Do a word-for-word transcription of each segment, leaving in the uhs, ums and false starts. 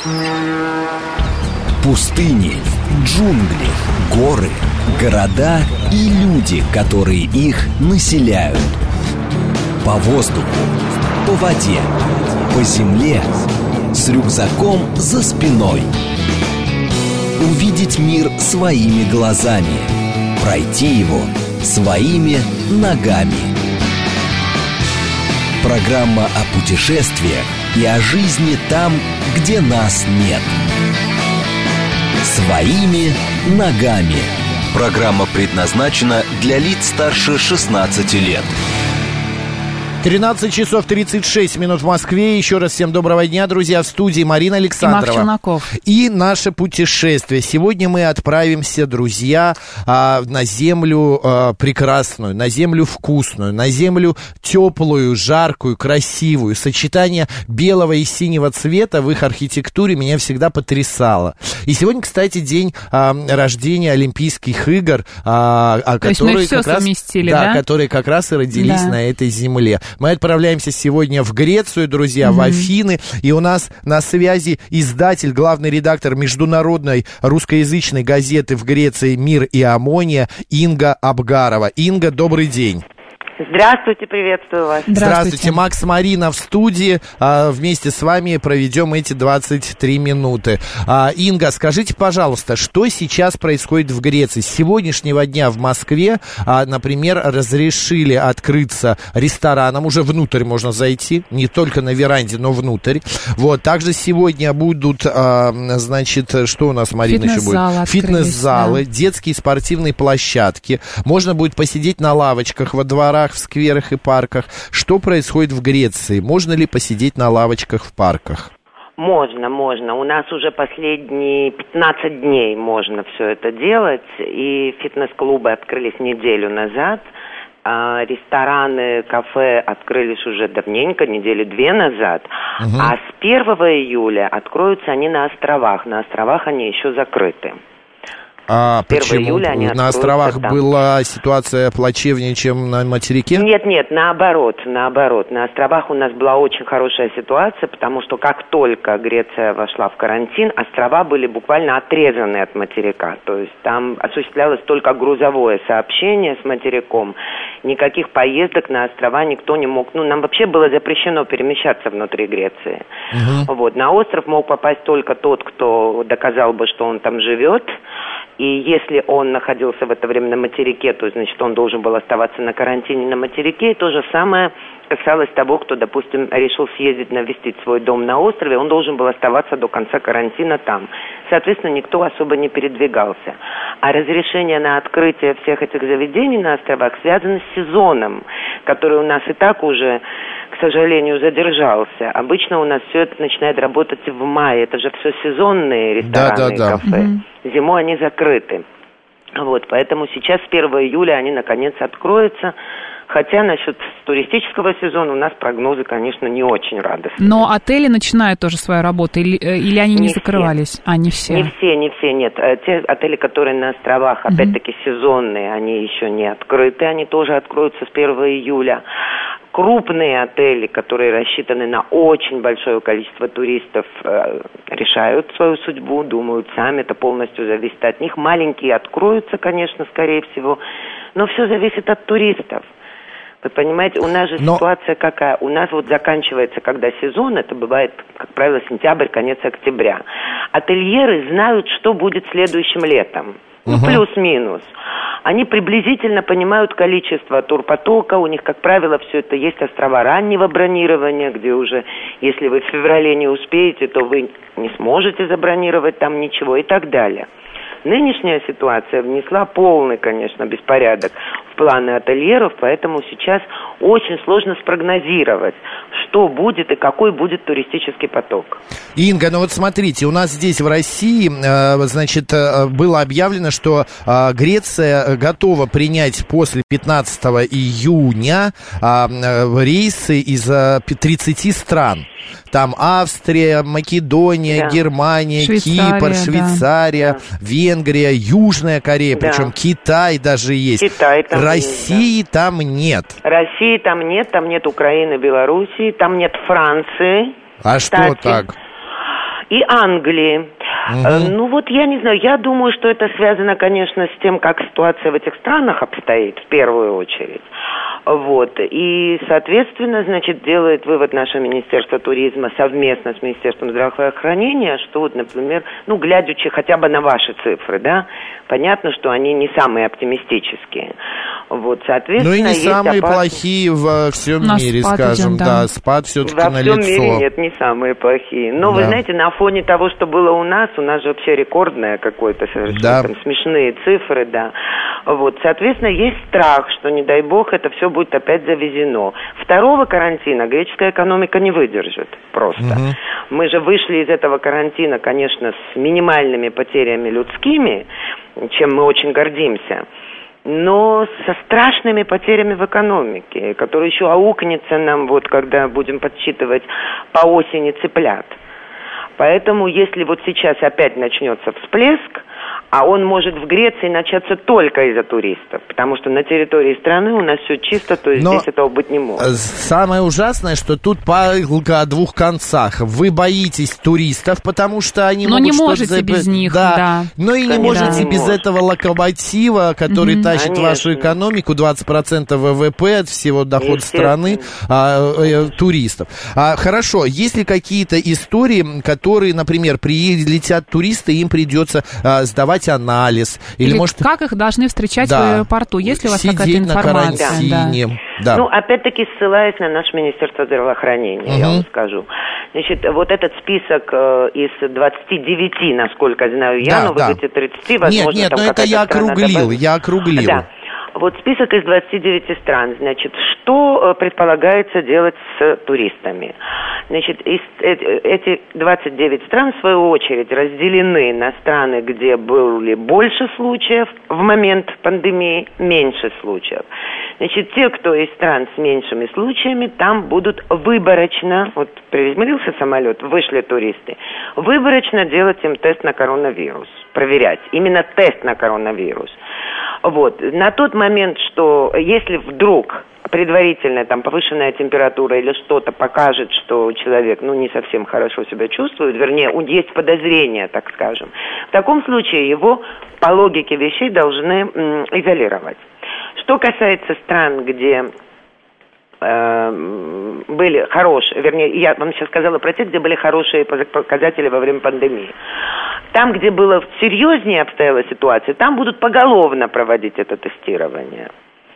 Пустыни, джунгли, горы, города и люди, которые их населяют. По воздуху, по воде, по земле, с рюкзаком за спиной. Увидеть мир своими глазами, пройти его своими ногами. Программа о путешествиях и о жизни там, где нас нет. Своими ногами. Программа предназначена для лиц старше шестнадцати лет. тринадцать часов тридцать шесть минут в Москве. Еще раз всем доброго дня, друзья. В студии Марина Александрова. И Марк Челноков. И наше путешествие. Сегодня мы отправимся, друзья, на землю прекрасную, на землю вкусную, на землю теплую, жаркую, красивую. Сочетание белого и синего цвета в их архитектуре меня всегда потрясало. И сегодня, кстати, день рождения Олимпийских игр, которые как раз, да, да? которые как раз и родились да. на этой земле. Мы отправляемся сегодня в Грецию, друзья, mm-hmm. в Афины. И у нас на связи издатель, главный редактор международной русскоязычной газеты в Греции «Мир и Амония» Инга Абгарова. Инга, добрый день. Здравствуйте, приветствую вас. Здравствуйте. Здравствуйте, Макс, Марина в студии. А, вместе с вами проведем эти двадцать три минуты. А, Инга, скажите, пожалуйста, что сейчас происходит в Греции? С сегодняшнего дня в Москве, а, например, разрешили открыться ресторанам. Уже внутрь можно зайти, не только на веранде, но внутрь. Вот. Также сегодня будут, а, значит, что у нас, Марина, еще будет? Фитнес-залы, да. Детские спортивные площадки. Можно будет посидеть на лавочках во дворах, в скверах и парках. Что происходит в Греции? Можно ли посидеть на лавочках в парках? Можно, можно. У нас уже последние пятнадцать дней можно все это делать. И фитнес-клубы открылись неделю назад. А рестораны, кафе открылись уже давненько, недели две назад. Угу. А с первого июля откроются они на островах. На островах они еще закрыты. А почему? На островах там. Была ситуация плачевнее, чем на материке? Нет, нет, наоборот, наоборот. На островах у нас была очень хорошая ситуация, потому что как только Греция вошла в карантин, острова были буквально отрезаны от материка. То есть там осуществлялось только грузовое сообщение с материком. Никаких поездок на острова никто не мог. Ну, нам вообще было запрещено перемещаться внутри Греции. Угу. Вот. На остров мог попасть только тот, кто доказал бы, что он там живет. И если он находился в это время на материке, то, значит, он должен был оставаться на карантине на материке. И то же самое касалось того, кто, допустим, решил съездить навестить свой дом на острове, он должен был оставаться до конца карантина там. Соответственно, никто особо не передвигался. А разрешение на открытие всех этих заведений на островах связано с сезоном, который у нас и так уже, к сожалению, задержался. Обычно у нас все это начинает работать в мае. Это же все сезонные рестораны, да, да, да. кафе. Mm-hmm. Зимой они закрыты. Вот, поэтому сейчас с первого июля они наконец откроются. Хотя насчет туристического сезона у нас прогнозы, конечно, не очень радостные. Но отели начинают тоже свою работу, или, или они не, не закрывались? Все. А, не все. Не все, не все, нет. Те отели, которые на островах, угу. опять-таки, сезонные, они еще не открыты, они тоже откроются с первого июля. Крупные отели, которые рассчитаны на очень большое количество туристов, э, решают свою судьбу, думают сами, это полностью зависит от них. Маленькие откроются, конечно, скорее всего, но все зависит от туристов. Вы понимаете, у нас же Но... ситуация какая? У нас вот заканчивается, когда сезон, это бывает, как правило, сентябрь, конец октября. Ательеры знают, что будет следующим летом. Ну, угу. плюс-минус. Они приблизительно понимают количество турпотока. У них, как правило, все это есть острова раннего бронирования, где уже, если вы в феврале не успеете, то вы не сможете забронировать там ничего и так далее. Нынешняя ситуация внесла полный, конечно, беспорядок в планы ательеров, поэтому сейчас очень сложно спрогнозировать, что будет и какой будет туристический поток. Инга, ну вот смотрите, у нас здесь в России, значит, было объявлено, что Греция готова принять после пятнадцатого июня рейсы из тридцати стран. Там Австрия, Македония, да. Германия, Швейцария, Кипр, Швейцария, да. Венгрия, Южная Корея, да. причем Китай даже есть. Китай там России есть, да. там нет. России там нет, там нет Украины, Белоруссии, там нет Франции. А кстати. Что так? и Англии. Угу. Ну вот я не знаю, я думаю, что это связано, конечно, с тем, как ситуация в этих странах обстоит в первую очередь. Вот. И, соответственно, значит, делает вывод наше Министерство туризма совместно с Министерством здравоохранения, что вот, например, ну, глядячи хотя бы на ваши цифры, да, понятно, что они не самые оптимистические. Вот, соответственно, ну и не есть самые опасность... плохие во всем на мире, скажем, идем, да. да, спад все-таки во налицо. Во всем мире нет, не самые плохие. Но, да. вы знаете, на фоне того, что было у нас, у нас же вообще рекордное какое-то совершенно, да. там, смешные цифры, да. Вот, соответственно, есть страх, что, не дай бог, это все будет опять завезено. Второго карантина греческая экономика не выдержит просто. Угу. Мы же вышли из этого карантина, конечно, с минимальными потерями людскими, чем мы очень гордимся, но со страшными потерями в экономике, которые еще аукнется нам, вот когда будем подсчитывать по осени цыплят. Поэтому, если вот сейчас опять начнется всплеск, а он может в Греции начаться только из-за туристов, потому что на территории страны у нас все чисто, то есть Но здесь этого быть не может. Самое ужасное, что тут палка о двух концах. Вы боитесь туристов, потому что они Но могут не что-то... можете Заб... без них, да. да. Но и не Конечно, можете не без может. этого локомотива, который mm-hmm. тащит Конечно. вашу экономику, двадцать процентов ВВП от всего дохода страны, а, э, туристов. А, хорошо, есть ли какие-то истории, которые, например, прилетят туристы, им придется а, сдавать анализ? Или, или может... как их должны встречать да. в аэропорту? Есть ли у вас Сидеть какая-то информация? На карантине. Да. Да. Ну, опять-таки, ссылаясь на наше Министерство здравоохранения, угу. я вам скажу. Значит, вот этот список э, из двадцати девяти, насколько знаю я, да, но да. в эти тридцати, возможно, Нет, нет, там но это я округлил, добавит. я округлил. Да. Вот список из двадцати девяти стран. Значит, что предполагается делать с туристами? Значит, из, эти двадцать девять стран, в свою очередь, разделены на страны, где были больше случаев, в момент пандемии меньше случаев. Значит, те, кто из стран с меньшими случаями, там будут выборочно, вот приземлился самолет, вышли туристы, выборочно делать им тест на коронавирус, проверять, именно тест на коронавирус. Вот, на тот момент, что если вдруг предварительная там повышенная температура или что-то покажет, что человек, ну, не совсем хорошо себя чувствует, вернее, есть подозрение, так скажем, в таком случае его по логике вещей должны м, изолировать. Что касается стран, где э, были хорошие, вернее, я вам сейчас сказала про те, где были хорошие показатели во время пандемии. Там, где было серьезнее обстояла ситуация, там будут поголовно проводить это тестирование.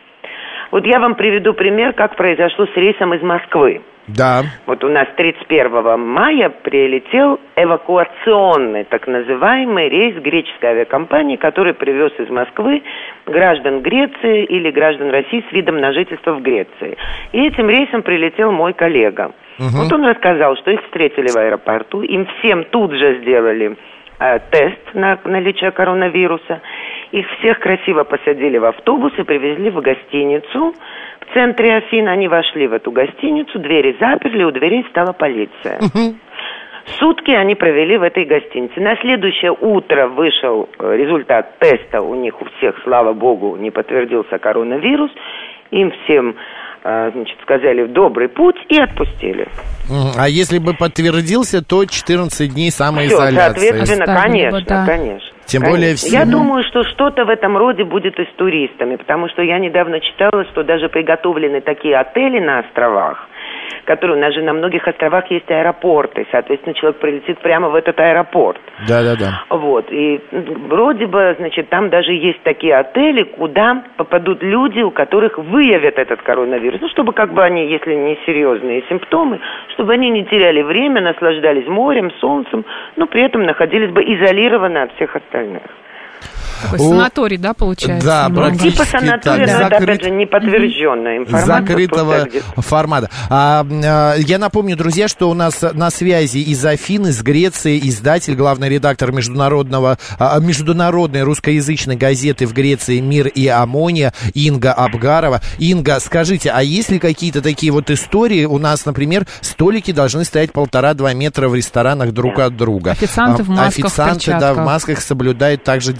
Вот я вам приведу пример, как произошло с рейсом из Москвы. Да. Вот у нас тридцать первого мая прилетел эвакуационный, так называемый, рейс греческой авиакомпании, который привез из Москвы граждан Греции или граждан России с видом на жительство в Греции. И этим рейсом прилетел мой коллега. Угу. Вот он рассказал, что их встретили в аэропорту, им всем тут же сделали э, тест на наличие коронавируса. Их всех красиво посадили в автобус и привезли в гостиницу в центре Афин. Они вошли в эту гостиницу, двери заперли, у дверей стала полиция. Uh-huh. Сутки они провели в этой гостинице. На следующее утро вышел результат теста. У них у всех, слава богу, не подтвердился коронавирус. Им всем, значит, сказали в добрый путь и отпустили. А если бы подтвердился, то четырнадцать дней самоизоляции. Все, соответственно, Оставили конечно, бы, да. конечно. Тем конечно. более все... Я думаю, что что-то в этом роде будет и с туристами, потому что я недавно читала, что даже приготовлены такие отели на островах, которые, у нас же на многих островах есть аэропорты, соответственно, человек прилетит прямо в этот аэропорт. Да-да-да. Вот, и вроде бы, значит, там даже есть такие отели, куда попадут люди, у которых выявят этот коронавирус, ну, чтобы как бы они, если не серьезные симптомы, чтобы они не теряли время, наслаждались морем, солнцем, но при этом находились бы изолированно от всех остальных. Такой санаторий, да, получается? Да, практически типа санатория, так. но это, Закрыт... опять же, неподтвержденная информация. Закрытого формата. А, а, я напомню, друзья, что у нас на связи из Афин, из Греции, издатель, главный редактор международного, а, международной русскоязычной газеты в Греции «Мир и Амония» Инга Абгарова. Инга, скажите, а есть ли какие-то такие вот истории? У нас, например, столики должны стоять полтора-два метра в ресторанах друг да. от друга. Официанты в масках, Официанты, в перчатках. да, в масках соблюдают также дистанцию.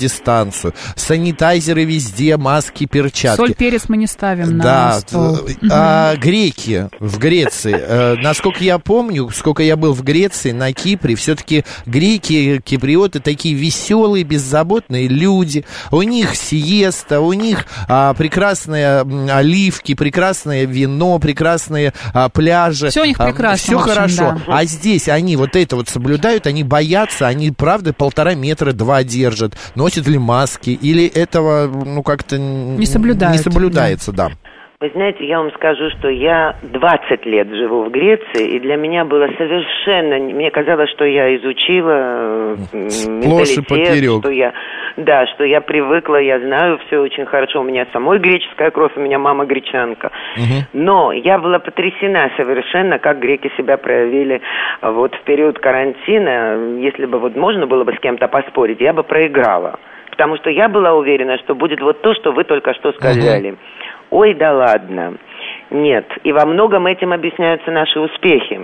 дистанцию. Санитайзеры везде, маски, перчатки. Соль, перец мы не ставим на да, стол. А греки в Греции, э, насколько я помню, сколько я был в Греции, на Кипре, все-таки греки, киприоты такие веселые, беззаботные люди. У них сиеста, у них а, прекрасные оливки, прекрасное вино, прекрасные а, пляжи. Все у них прекрасно. Все общем, хорошо. Да. А здесь они вот это вот соблюдают, они боятся, они, правда, полтора метра, два держат. Носят ли маски? Или этого, ну, как-то не, соблюдают, не соблюдается, да. да. Вы знаете, я вам скажу, что я двадцать лет живу в Греции, и для меня было совершенно... Мне казалось, что я изучила менталитет, что я... Да, что я привыкла, я знаю все очень хорошо. У меня самой греческая кровь, у меня мама гречанка. Угу. Но я была потрясена совершенно, как греки себя проявили вот в период карантина. Если бы вот можно было бы с кем-то поспорить, я бы проиграла. Потому что я была уверена, что будет вот то, что вы только что сказали. Угу. Ой, да ладно. Нет. И во многом этим объясняются наши успехи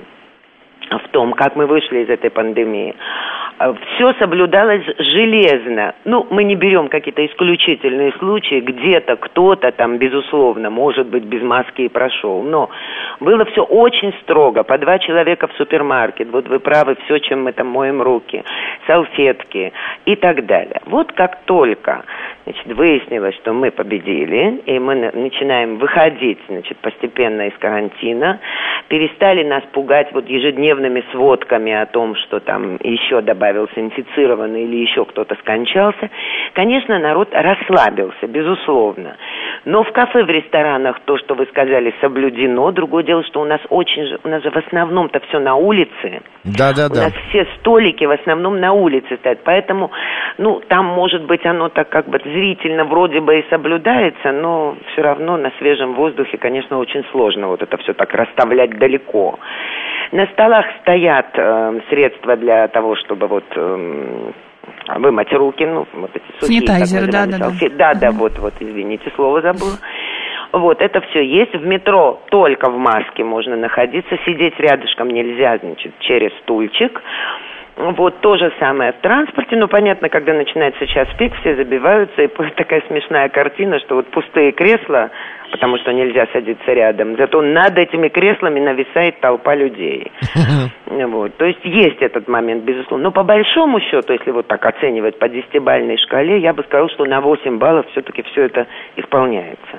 в том, как мы вышли из этой пандемии. Все соблюдалось железно. Ну, мы не берем какие-то исключительные случаи, где-то кто-то там, безусловно, может быть, без маски и прошел. Но было все очень строго. По два человека в супермаркет. Вот вы правы, все, чем мы там моем руки. Салфетки и так далее. Вот как только, значит, выяснилось, что мы победили, и мы начинаем выходить, значит, постепенно из карантина, перестали нас пугать вот ежедневными сводками о том, что там еще добавился инфицированный или еще кто-то скончался, конечно, народ расслабился, безусловно. Но в кафе, в ресторанах то, что вы сказали, соблюдено. Другое дело, что у нас очень же, у нас же в основном-то все на улице. Да, да, да. У нас все столики в основном на улице стоят, поэтому, ну, там, может быть, оно так как бы зрительно вроде бы и соблюдается, но все равно на свежем воздухе, конечно, очень сложно вот это все так расставлять далеко. На столах стоят э, средства для того, чтобы вот э, вымыть руки, ну, вот эти сухие. Санитайзеры, да, да, да. Да, да, вот, вот, извините, слово забыла. Вот, это все есть. В метро только в маске можно находиться, сидеть рядышком нельзя, значит, через стульчик. Вот то же самое в транспорте. Ну, понятно, когда начинается час пик, все забиваются, и такая смешная картина, что вот пустые кресла, потому что нельзя садиться рядом, зато над этими креслами нависает толпа людей. Вот. То есть есть этот момент, безусловно. Но по большому счету, если вот так оценивать по десятибалльной шкале, я бы сказала, что на восемь баллов все-таки все это исполняется.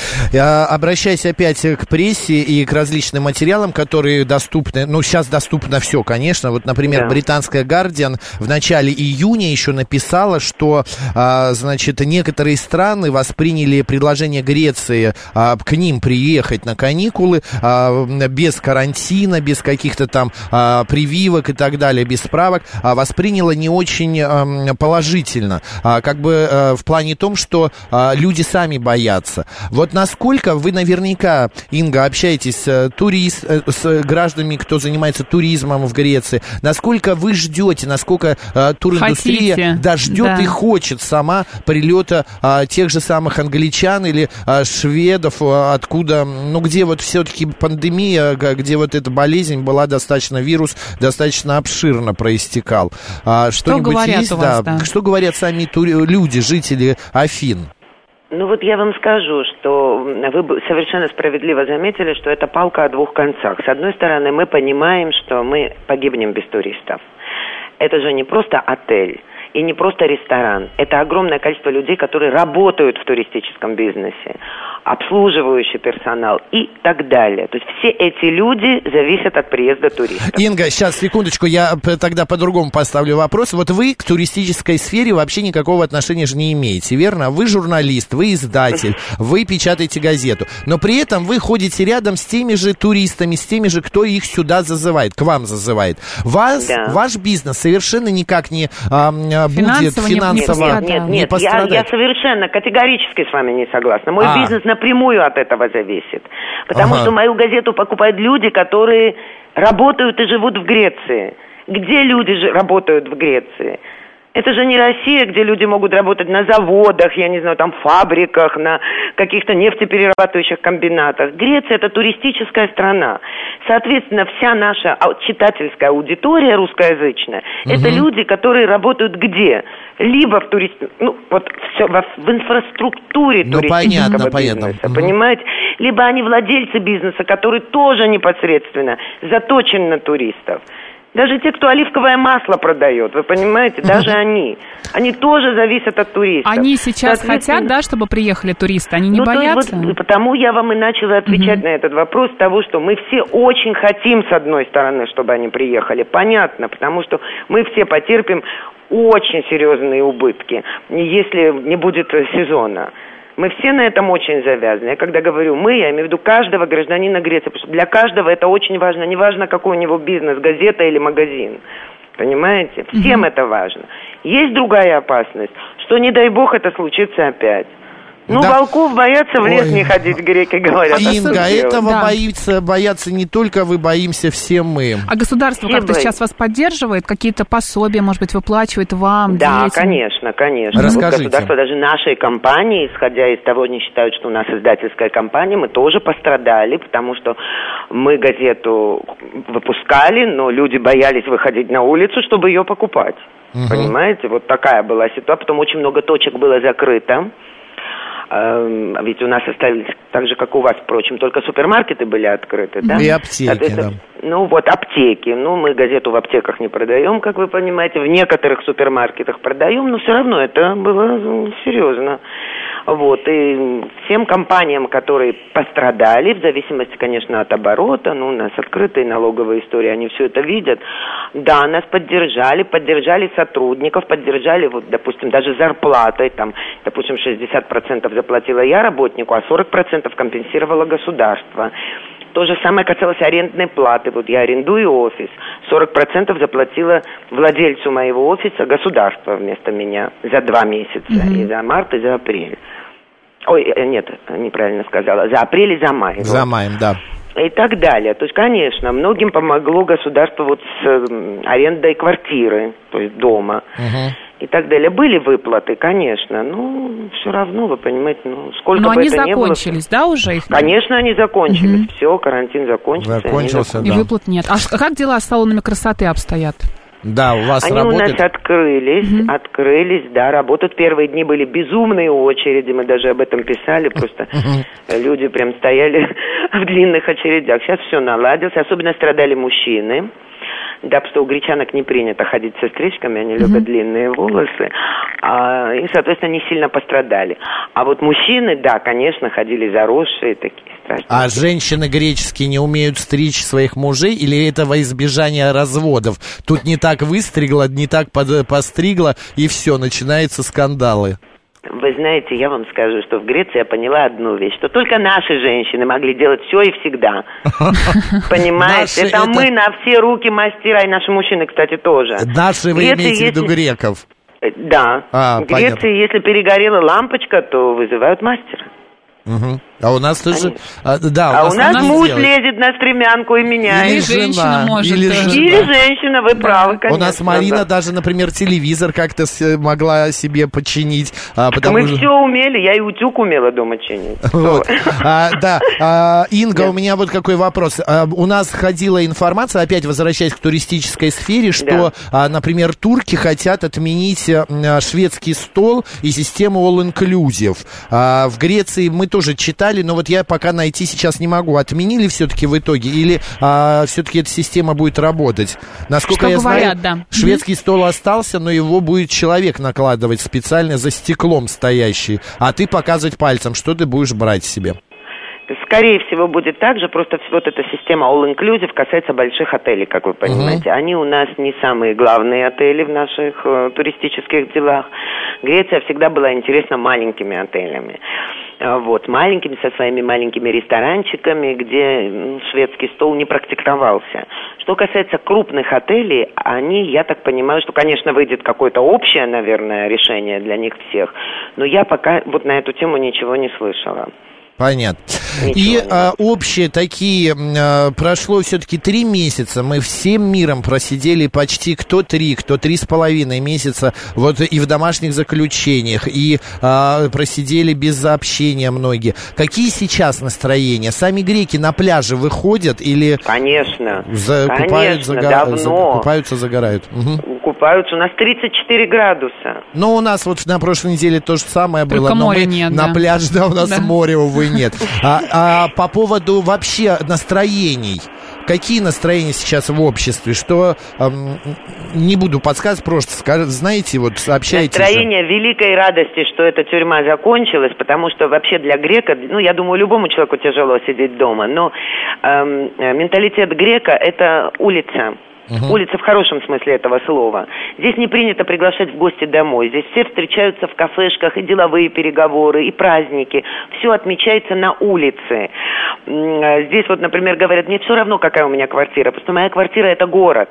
Обращаясь опять к прессе и к различным материалам, которые доступны, ну, сейчас доступно все, конечно. Вот, например, да. британская «Гардиан» в начале июня еще написала, что, а, значит, некоторые страны восприняли предложение Греции а, к ним приехать на каникулы а, без карантина, без каких-то там а, прививок и так далее, без справок, а, восприняла не очень а, положительно, а, как бы а, в плане том, что а, люди сами боятся. Вот насколько вы наверняка, Инга, общаетесь с, турист, с гражданами, кто занимается туризмом в Греции, насколько вы ждете, насколько э, туриндустрия Хотите, да, ждет да. и хочет сама прилета э, тех же самых англичан или э, шведов, э, откуда, ну, где вот все-таки пандемия, где вот эта болезнь была достаточно, вирус достаточно обширно проистекал. А, что-нибудь говорят есть? у вас, да? да. Что говорят сами тури- люди, жители Афин? Ну вот я вам скажу, что вы совершенно справедливо заметили, что это палка о двух концах. С одной стороны, мы понимаем, что мы погибнем без туристов. Это же не просто отель и не просто ресторан. Это огромное количество людей, которые работают в туристическом бизнесе, обслуживающий персонал и так далее. То есть все эти люди зависят от приезда туристов. Инга, сейчас, секундочку, я тогда по-другому поставлю вопрос. Вот вы к туристической сфере вообще никакого отношения же не имеете, верно? Вы журналист, вы издатель, вы печатаете газету, но при этом вы ходите рядом с теми же туристами, с теми же, кто их сюда зазывает, к вам зазывает. Вас, да. Ваш бизнес совершенно никак не а, будет финансово Нет, нет, не нет, пострадать. Я, я совершенно категорически с вами не согласна. Мой а. бизнес напрямую от этого зависит. Потому ага. что мою газету покупают люди, которые работают и живут в Греции. Где люди же работают в Греции? Это же не Россия, где люди могут работать на заводах, я не знаю, там фабриках, на каких-то нефтеперерабатывающих комбинатах. Греция – это туристическая страна. Соответственно, вся наша читательская аудитория русскоязычная угу. – это люди, которые работают где? Либо в турист... ну, вот все, в, в инфраструктуре ну, туристического понятно, бизнеса, понятно. понимаете? Либо они владельцы бизнеса, который тоже непосредственно заточен на туристов. Даже те, кто оливковое масло продает, вы понимаете, даже они, они тоже зависят от туристов. Они сейчас хотят, да, чтобы приехали туристы, они не ну, боятся? Вот, потому я вам и начала отвечать uh-huh. на этот вопрос, того, что мы все очень хотим, с одной стороны, чтобы они приехали, понятно, потому что мы все потерпим очень серьезные убытки, если не будет сезона. Мы все на этом очень завязаны. Я когда говорю «мы», я имею в виду каждого гражданина Греции, потому что для каждого это очень важно. Не важно, какой у него бизнес, газета или магазин. Понимаете? Всем mm-hmm. это важно. Есть другая опасность, что, не дай бог, это случится опять. Ну, да. волков боятся в лес Ой. не ходить, греки говорят. Инга, а этого да. боится, боятся не только вы, боимся все мы. А государство все как-то боятся. Сейчас вас поддерживает? Какие-то пособия, может быть, выплачивает вам, Да, детям? конечно, конечно. Расскажите. Вот государство, даже нашей компании, исходя из того, они считают, что у нас издательская компания, мы тоже пострадали, потому что мы газету выпускали, но люди боялись выходить на улицу, чтобы ее покупать. Угу. Понимаете? Вот такая была ситуация. Потом очень много точек было закрыто. Ведь у нас остались, так же, как у вас, впрочем, только супермаркеты были открыты, да? И аптеки, да. Ну, вот аптеки. Ну, мы газету в аптеках не продаем, как вы понимаете. В некоторых супермаркетах продаем, но все равно это было ну, серьезно. Вот. И всем компаниям, которые пострадали, в зависимости, конечно, от оборота, ну, у нас открытые налоговые истории, они все это видят. Да, нас поддержали, поддержали сотрудников, поддержали, вот, допустим, даже зарплатой, там, допустим, шестьдесят процентов заплатила я работнику, а сорок процентов компенсировало государство. То же самое касалось арендной платы. Вот я арендую офис, сорок процентов заплатила владельцу моего офиса государство вместо меня за два месяца, mm-hmm. и за март, и за апрель. Ой, нет, неправильно сказала, за апрель и за май. За вот. май, да. И так далее. То есть, конечно, многим помогло государство вот с э, арендой квартиры, то есть дома. Uh-huh. И так далее. Были выплаты, конечно, но все равно, вы понимаете, ну, сколько но бы они это ни было... закончились, да, уже их? Конечно, они закончились. Uh-huh. Все, карантин закончился. Закончился, да. И выплат нет. А как дела с салонами красоты обстоят? Да, у вас Они работает? у нас открылись, mm-hmm. открылись, да, работают. Первые дни были безумные очереди, мы даже об этом писали, просто mm-hmm. люди прям стояли в длинных очередях. Сейчас все наладилось, особенно страдали мужчины. Да, потому что у гречанок не принято ходить со стрижками, они любят mm-hmm. длинные волосы, а, и, соответственно, не сильно пострадали. А вот мужчины, да, конечно, ходили заросшие такие страшные. А женщины греческие не умеют стричь своих мужей или это во избежание разводов? Тут не так выстригла, не так под, постригла, и все, начинаются скандалы. Вы знаете, я вам скажу, что в Греции я поняла одну вещь, что только наши женщины могли делать все и всегда. Понимаете? Это мы на все руки мастера, и наши мужчины, кстати, тоже. Наши вы имеете в виду греков? Да. В Греции, если перегорела лампочка, то вызывают мастера. Угу. А у нас тоже... А, да, а у нас, у нас муж делать. лезет на стремянку и меняет. Или женщина может. Или, или женщина, вы правы, конечно. У нас Марина да. даже, например, телевизор как-то могла себе починить. А, потому Мы что... все умели, я и утюг умела дома чинить. Вот. А, да, а, Инга, да. у меня вот какой вопрос. А, у нас ходила информация, опять возвращаясь к туристической сфере, что, да. а, например, турки хотят отменить а, шведский стол и систему all-inclusive. А, в Греции мы тоже читали, но вот я пока найти сейчас не могу. Отменили все-таки в итоге или а, все-таки эта система будет работать? Насколько что я говорят, знаю, да. шведский mm-hmm. стол остался, но его будет человек накладывать специально за стеклом стоящий, а ты показывать пальцем, что ты будешь брать себе. Скорее всего, будет так же, просто вот эта система all-inclusive касается больших отелей, как вы понимаете. Uh-huh. Они у нас не самые главные отели в наших э, туристических делах. Греция всегда была интересна маленькими отелями. Э, вот, маленькими, со своими маленькими ресторанчиками, где ну, шведский стол не практиковался. Что касается крупных отелей, они, я так понимаю, что, конечно, выйдет какое-то общее, наверное, решение для них всех, но я пока вот на эту тему ничего не слышала. Понятно. Ничего И а, нет. общие такие, а, прошло все-таки три месяца, мы всем миром просидели почти кто три, кто три с половиной месяца, вот и в домашних заключениях, и а, просидели без общения многие. Какие сейчас настроения? Сами греки на пляже выходят или... Конечно, За, конечно, купают, зага- давно. за- купаются, загорают? Угу. Купаются, у нас тридцать четыре градуса. Ну, у нас вот на прошлой неделе то же самое Только было, но моря мы нет, на да. пляже, да, у нас Да. моря, увы, нет. А, а по поводу вообще настроений, какие настроения сейчас в обществе? Что, эм, не буду подсказывать, просто скажи, знаете, вот сообщайте. Настроение великой радости, что эта тюрьма закончилась, потому что вообще для грека, ну, я думаю, любому человеку тяжело сидеть дома, но эм, менталитет грека – это улица. Угу. Улица в хорошем смысле этого слова. Здесь не принято приглашать в гости домой. Здесь все встречаются в кафешках, и деловые переговоры, и праздники. Все отмечается на улице. Здесь вот, например, говорят, мне все равно, какая у меня квартира, потому что моя квартира – это город.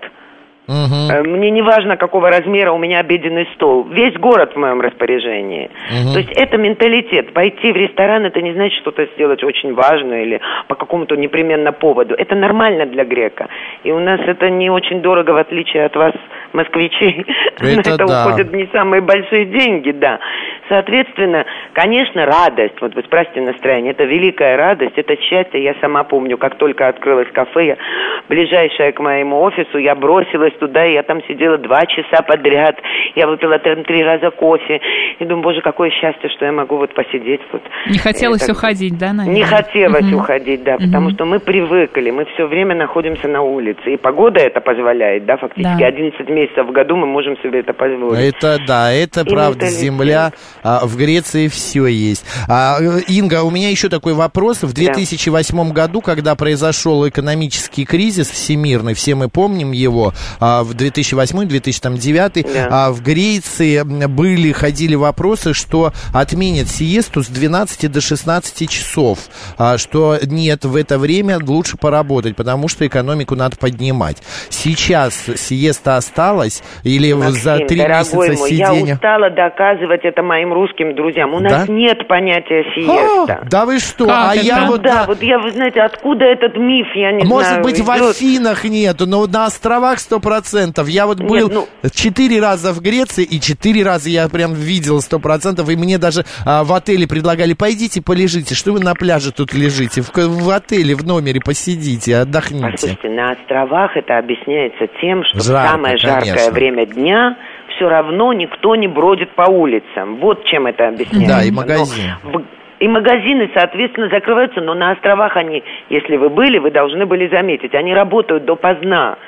Угу. Мне не важно, какого размера у меня обеденный стол. Весь город в моем распоряжении. Угу. То есть это менталитет. Пойти в ресторан, это не значит что-то сделать очень важное или по какому-то непременно поводу. Это нормально для грека. И у нас это не очень дорого, в отличие от вас, москвичей. На Это это да. уходят не самые большие деньги, да. Соответственно, конечно, радость. Вот вы спросите настроение. Это великая радость, это счастье. Я сама помню, как только открылось кафе, я, ближайшее к моему офису, я бросилась туда, и я там сидела два часа подряд. Я выпила там три раза кофе. И думаю, боже, какое счастье, что я могу вот посидеть. Вот. Не хотелось Это... уходить, да, наверное? Не хотелось Угу. уходить, да, Угу. потому что мы привыкли, мы все время находимся на улице. И погода это позволяет, да, фактически. Да. одиннадцать месяцев в году мы можем себе это позволить. Это да, это И правда, менталитет. земля, а, в Греции все есть. А, Инга, у меня еще такой вопрос. В две тысячи восьмом году, когда произошел экономический кризис всемирный, все мы помним его, а, в две тысячи восьмой — две тысячи девятый, Да. а, в Греции были, ходили вопросы, что отменят сиесту с двенадцати до шестнадцати часов, а, что нет, в это время лучше поработать, потому что экономику надо поднимать. Сейчас сиеста осталась или Максим, за три дорогой месяца мой, сидения? я устала доказывать это моим русским друзьям. У нас Да? нет понятия сиеста. А, да вы что? Как а это? я Ну вот... да, на- вот я, вы знаете, откуда этот миф, я не Может знаю. быть, в идет. Афинах нету, но на островах сто процентов. Я вот Нет, был ну- четыре раза в Греции, и четыре раза я прям видел сто процентов, и мне даже а, в отеле предлагали, пойдите полежите, что вы на пляже тут лежите, в, в отеле, в номере посидите, отдохните. Послушайте, на островах это объясняется тем, что Жарко, в самое жаркое конечно. время дня все равно никто не бродит по улицам. Вот чем это объясняется. Да, и Но магазин. в- И магазины, соответственно, закрываются, но на островах они, если вы были, вы должны были заметить, они работают допоздна.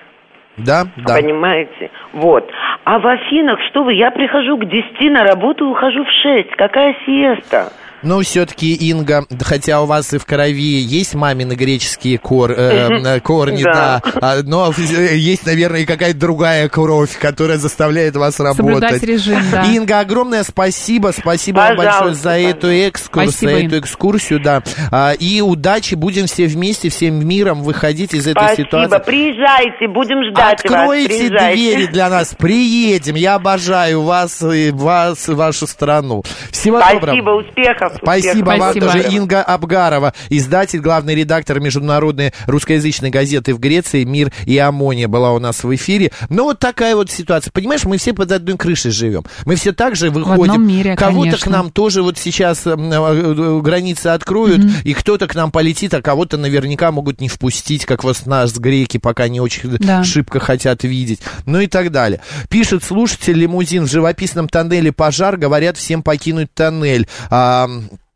Да, да. Понимаете? Вот. А в Афинах, что вы, я прихожу к десяти на работу и ухожу в шесть. Какая сиеста? Ну, все-таки, Инга, хотя у вас и в крови есть мамины греческие кор, э, корни, да, Да. а, но есть, наверное, и какая-то другая кровь, которая заставляет вас Соблюдать работать. режим, да. Инга, огромное спасибо, спасибо вам Пожалуйста, большое за эту экскурс, Спасибо, за Ин. эту экскурсию, да. А, и удачи, будем все вместе, всем миром выходить из этой Спасибо. ситуации. Приезжайте, будем ждать Откройте вас. Приезжайте. двери для нас, приедем, я обожаю вас и вас, и вашу страну. Всего доброго. Спасибо, успехов. Спасибо успехов. вам Спасибо. тоже. Инга Абгарова, издатель, главный редактор международной русскоязычной газеты в Греции «Мир и Амония» была у нас в эфире. Ну, вот такая вот ситуация. Понимаешь, мы все под одной крышей живем. Мы все так же выходим. одном мире, кого-то конечно. к нам тоже вот сейчас э, э, границы откроют, mm-hmm. и кто-то к нам полетит, а кого-то наверняка могут не впустить, как вот нас греки пока не очень Да. шибко хотят видеть. Ну и так далее. Пишет слушатель: лимузин в живописном тоннеле пожар, говорят всем покинуть тоннель. А,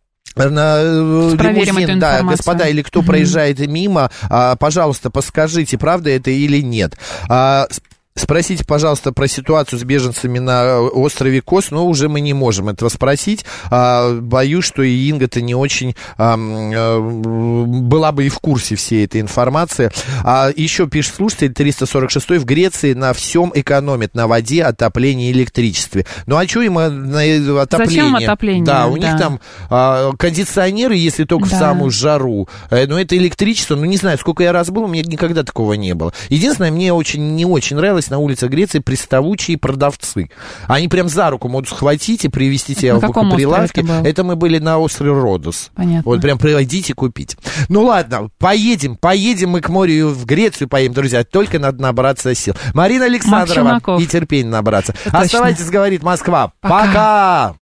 на Проверим лимузин, эту да, информацию. господа, или кто Мгм. проезжает мимо, а, пожалуйста, подскажите, правда это или нет. А, с- Спросите, пожалуйста, про ситуацию с беженцами на острове Кос, но уже мы не можем этого спросить. А, боюсь, что и Инга-то не очень а, а, была бы и в курсе всей этой информации. А еще пишет слушатель триста сорок шестой: в Греции на всем экономят, на воде, отоплении, электричестве. Ну а что им а, на отопление? Зачем отопление? Да, у Да. них там а, кондиционеры, если только в Да. самую жару. Э, но это электричество, ну не знаю, сколько я раз был, у меня никогда такого не было. Единственное, мне очень не очень нравилось есть на улицах Греции приставучие продавцы. Они прям за руку могут схватить и привезти тебя на в прилавке. Это, это мы были на острове Родос. Понятно. Вот прям пройдите купить. Ну ладно, поедем, поедем мы к морю, в Грецию поедем, друзья. Только надо набраться сил. Марина Александрова и терпение набраться. Точно. Оставайтесь, говорит Москва. Пока! Пока.